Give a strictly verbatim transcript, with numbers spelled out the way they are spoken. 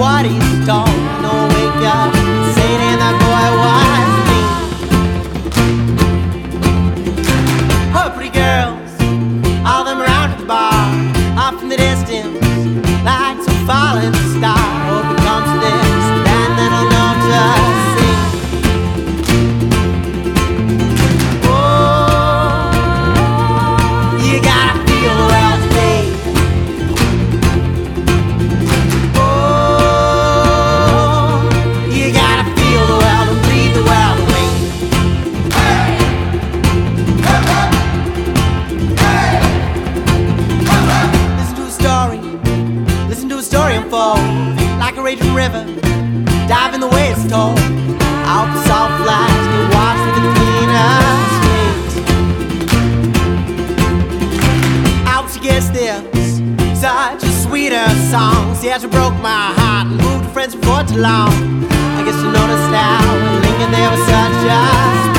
what he's told. Don't wake up, say damn, that boy was mean. Oh, pretty girls, all them around at the bar, off in the distance, like some falling star. Hope it comes to this, and then I'll know to sing. Oh, you gotta feel the world today. Oh, you gotta feel the world and breathe the world away. Hey! Hey! Listen to a story, listen to a story unfold, like a raging river, dive in the way it's told. I hope the soft flies get washed with the cleaner streets. I hope she gets this, such a sweeter song. See how she broke my heart and moved to friends before too long. I guess you noticed now, linking there was such a